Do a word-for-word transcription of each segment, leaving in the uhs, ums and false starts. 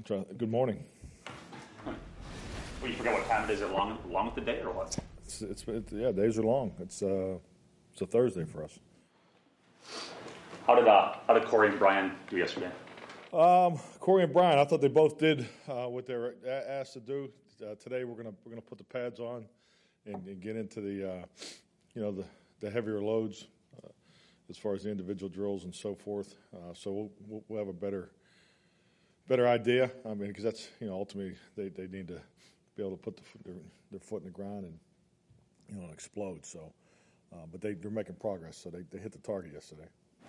Good morning. Well, you forgot what time it is along, along with the day, or what? It's, it's, it's yeah, days are long. It's uh, it's a Thursday for us. How did uh, how did Corey and Brian do yesterday? Um, Corey and Brian, I thought they both did uh, what they were asked to do. Uh, today we're gonna we're gonna put the pads on and, and get into the uh, you know the, the heavier loads uh, as far as the individual drills and so forth. Uh, so we'll, we'll have a better better idea. I mean, because that's you know ultimately they, they need to be able to put the, their, their foot in the ground and you know and explode. So, uh, but they they're making progress. So they, they hit the target yesterday.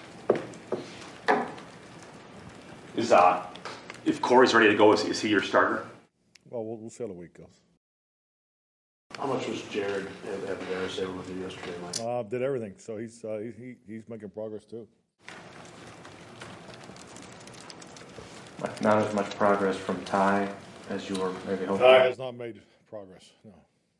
Is uh, if Corey's ready to go, is, is he your starter? Well, we'll, we'll see how the week goes. How much was Jared Abbrederis able to do yesterday, Mike? Uh, did everything. So he's uh, he he's making progress too. Not as much progress from Ty as you were maybe hoping. Ty has not made progress. No.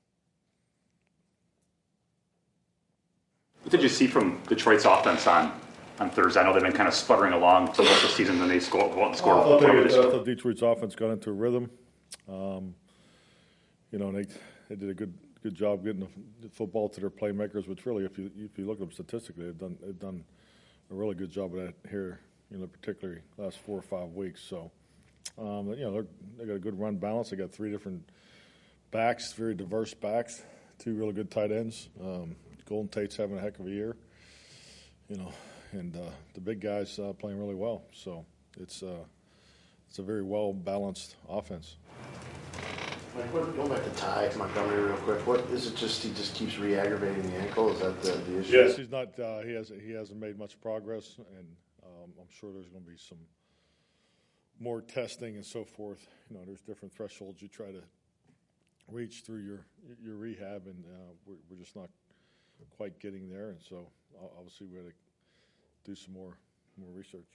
What did you see from Detroit's offense on, on Thursday? I know they've been kind of sputtering along for most of the season, then they score, go out and score. I thought, whatever they, they I score. thought Detroit's offense got into a rhythm. Um, you know, they they did a good good job getting the, the football to their playmakers, which really, if you if you look at them statistically, they've done they've done a really good job of that here. You know, particularly last four or five weeks. So, um, you know, they got a good run balance. They got three different backs, very diverse backs, two really good tight ends. Um, Golden Tate's having a heck of a year. You know, and uh, the big guys uh, playing really well. So it's uh, it's a very well balanced offense. Mike, what, going back to Ty Montgomery real quick. What is it? Just he just keeps re-aggravating the ankle? Is that the, the issue? Yes, he's not. Uh, he hasn't. He hasn't made much progress, and um, I'm sure there's going to be some more testing and so forth. You know, there's different thresholds you try to reach through your your rehab, and uh, we're, we're just not quite getting there. And so, obviously, we got to do some more more research.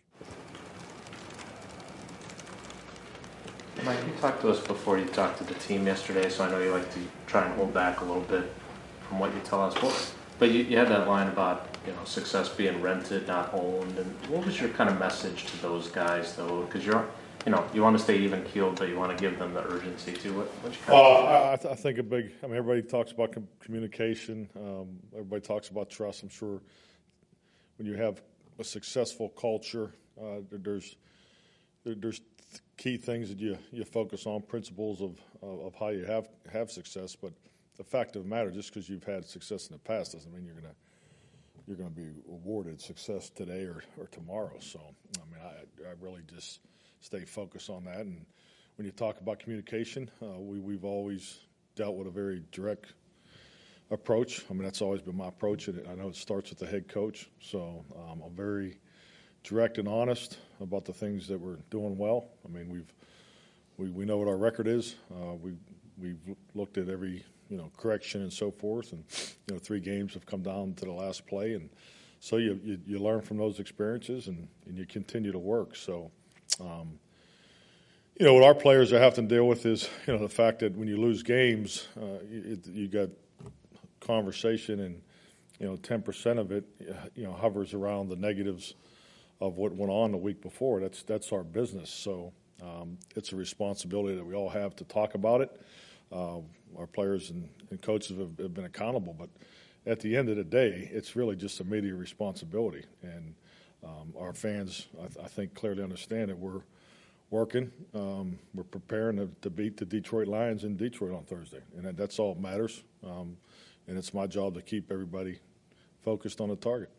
Mike, you talked to us before you talked to the team yesterday, so I know you like to try and hold back a little bit from what you tell us. What, but you, you had that line about you know success being rented, not owned. And what was your kind of message to those guys, though? Because you're, you know, you want to stay even keeled, but you want to give them the urgency too. What, what you kind uh, of I, th- I think a big. I mean, everybody talks about com- communication. Um, everybody talks about trust. I'm sure when you have a successful culture, uh, there's there, there's key things that you, you focus on, principles of, of of how you have have success. But the fact of the matter, just because you've had success in the past doesn't mean you're gonna you're gonna be awarded success today or, or tomorrow. So I mean, I I really just stay focused on that. And when you talk about communication, uh, we we've always dealt with a very direct approach. I mean, that's always been my approach, and I know it starts with the head coach. So um, I'm very direct and honest about the things that we're doing well. I mean, we've we, we know what our record is. Uh, we we've looked at every you know correction and so forth, and you know three games have come down to the last play, and so you you, you learn from those experiences, and, and you continue to work. So, um, you know, what our players are having to deal with is you know the fact that when you lose games, uh, it, you got conversation, and you know ten percent of it you know hovers around the negatives of what went on the week before. That's that's our business. So um, it's a responsibility that we all have to talk about it. Uh, our players and, and coaches have, have been accountable, but at the end of the day, it's really just a media responsibility. And um, our fans, I, th- I think, clearly understand that we're working. Um, we're preparing to, to beat the Detroit Lions in Detroit on Thursday, and that, that's all that matters. Um, and it's my job to keep everybody focused on the target.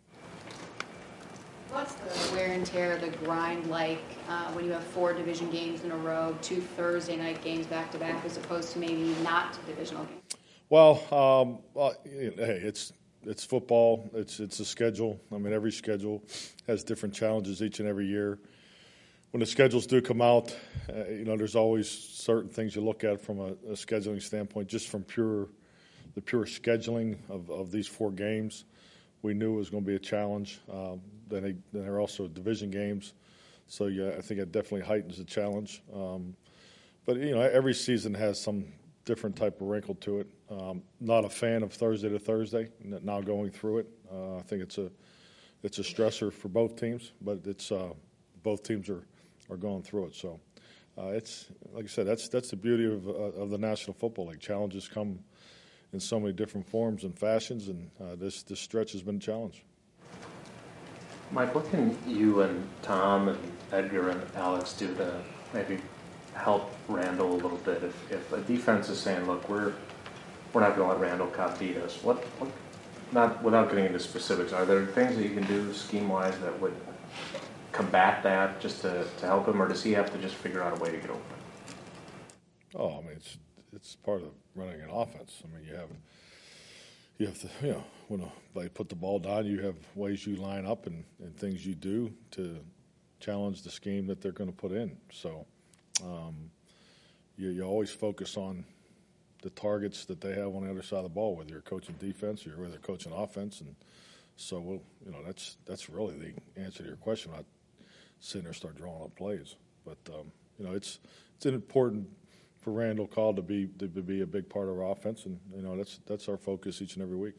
What's the wear and tear, the grind like uh, when you have four division games in a row, two Thursday night games back to back, as opposed to maybe not divisional games? Well, um, well, hey, it's it's football. It's it's a schedule. I mean, every schedule has different challenges each and every year. When the schedules do come out, uh, you know, there's always certain things you look at from a, a scheduling standpoint, just from pure the pure scheduling of, of these four games. We knew it was going to be a challenge. Um, then, they, then there are also division games, so yeah, I think it definitely heightens the challenge. Um, but you know, every season has some different type of wrinkle to it. Um, not a fan of Thursday to Thursday. Now going through it, uh, I think it's a it's a stressor for both teams. But it's uh, both teams are, are going through it. So uh, it's like I said, that's that's the beauty of uh, of the National Football League. Challenges come in so many different forms and fashions, and uh, this this stretch has been a challenge. Mike, what can you and Tom and Edgar and Alex do to maybe help Randall a little bit? If, if a defense is saying, look, we're we're not going to let Randall Cobb beat us, what, what, not without getting into specifics, are there things that you can do scheme-wise that would combat that just to, to help him, or does he have to just figure out a way to get open? Oh, I mean, it's it's part of running an offense. I mean, you have you have to, you know, when a, they put the ball down, you have ways you line up and, and things you do to challenge the scheme that they're going to put in. So um, you, you always focus on the targets that they have on the other side of the ball, whether you're coaching defense or whether you're coaching offense. And so, we'll, you know, that's that's really the answer to your question. Not sitting there and start drawing up plays, but um, you know, it's it's important for Randall Cobb to be to be a big part of our offense, and you know, that's that's our focus each and every week.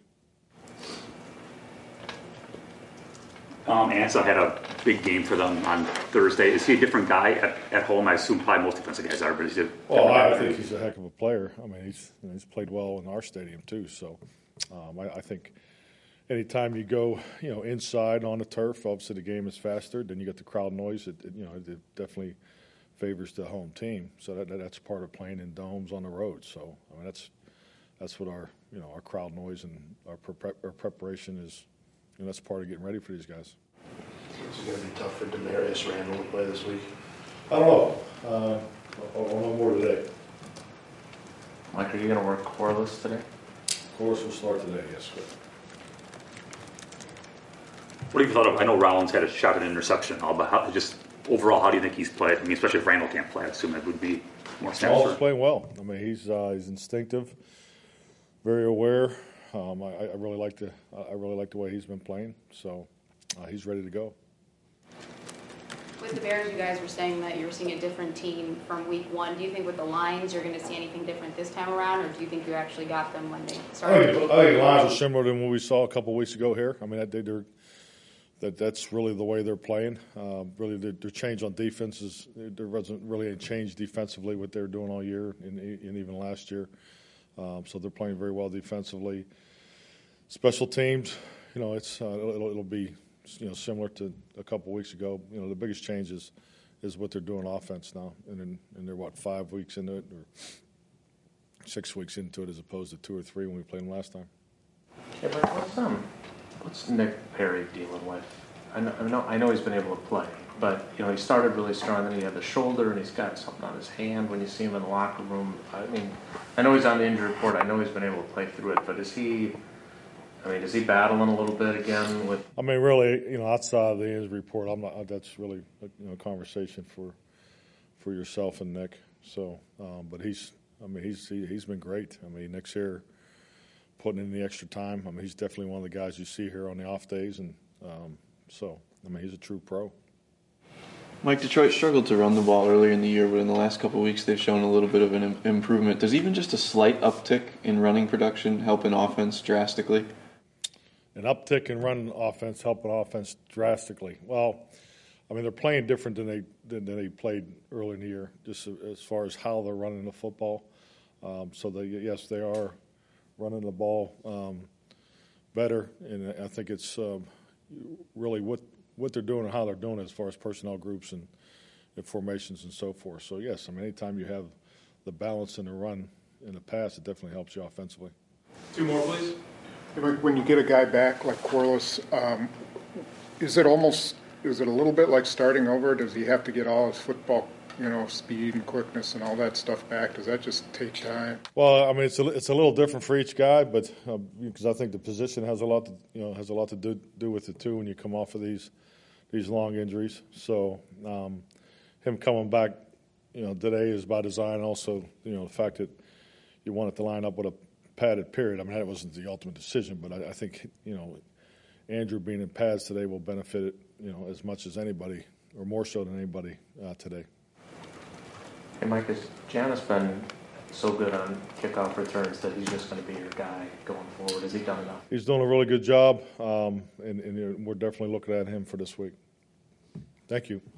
Um, Ansel had a big game for them on Thursday. Is he a different guy at, at home? I assume probably most defensive guys are, but he's a Well, I think he's a heck of a player. I mean, he's you know, he's played well in our stadium too. So, um, I, I think anytime you go, you know, inside on the turf, obviously the game is faster. Then you get the crowd noise. It, it you know, it definitely favors the home team. So that, that that's part of playing in domes on the road. So, I mean, that's that's what our you know our crowd noise and our, pre- our preparation is. And that's part of getting ready for these guys. It's going to be tough for Demarius Randall to play this week. I don't know. Uh, I'll, I'll know more today. Mike, are you going to work Corliss today? Of course, we'll start today, yes. But What have you thought of? I know Rollins had a shot at an interception, all, but how, just overall, how do you think he's played? I mean, especially if Randall can't play, I assume it would be more Paul's sense. playing well. I mean, he's uh, he's instinctive, very aware. Um, I, I really like the I really like the way he's been playing. So uh, he's ready to go. With the Bears, you guys were saying that you were seeing a different team from week one. Do you think with the Lions you're going to see anything different this time around, or do you think you actually got them when they I started? think, I think the Lions are similar to what we saw a couple of weeks ago here. I mean, that, they're, that that's really the way they're playing. Uh, really, their, their change on defense is there wasn't really any change defensively what they were doing all year and, and even last year. Um, so they're playing very well defensively. Special teams, you know, it's uh, it'll, it'll be you know similar to a couple weeks ago. You know, the biggest change is, is what they're doing offense now, and then and they're what five weeks into it or six weeks into it as opposed to two or three when we played them last time. Yeah, but what's um, what's Nick Perry dealing with? I know, I know, I know he's been able to play, but you know he started really strong. Then he had the shoulder, and he's got something on his hand. When you see him in the locker room, I mean, I know he's on the injury report. I know he's been able to play through it, but is he? I mean, is he battling a little bit again with? I mean, really, you know, outside of the injury report, I'm not. That's really a you know, conversation for for yourself and Nick. So, um, but he's. I mean, he's he, he's been great. I mean, Nick's here putting in the extra time. I mean, he's definitely one of the guys you see here on the off days, and um, so I mean, he's a true pro. Mike, Detroit struggled to run the ball earlier in the year, but in the last couple of weeks they've shown a little bit of an im- improvement. Does even just a slight uptick in running production help an offense drastically? An uptick in running offense help an offense drastically. Well, I mean, they're playing different than they than, than they played early in the year, just as far as how they're running the football. Um, so, they, yes, they are running the ball um, better, and I think it's um, really what what they're doing and how they're doing it as far as personnel groups and, and formations and so forth. So, yes, I mean, anytime you have the balance in the run in the pass, it definitely helps you offensively. Two more, please. When you get a guy back like Corliss, um, is it almost, is it a little bit like starting over? Does he have to get all his football, you know, speed and quickness and all that stuff back? Does that just take time? Well, I mean, it's a, it's a little different for each guy, but uh, because I think the position has a lot to, you know, has a lot to do, do with it too when you come off of these these long injuries. So um, him coming back, you know, today is by design. Also, you know, the fact that you wanted to line up with a padded period. I mean, that wasn't the ultimate decision, but I, I think, you know, Andrew being in pads today will benefit it, you know, as much as anybody, or more so than anybody uh, today. Hey, Mike, has Janice been so good on kickoff returns that he's just going to be your guy going forward? Has he done enough? He's doing a really good job, um, and, and we're definitely looking at him for this week. Thank you.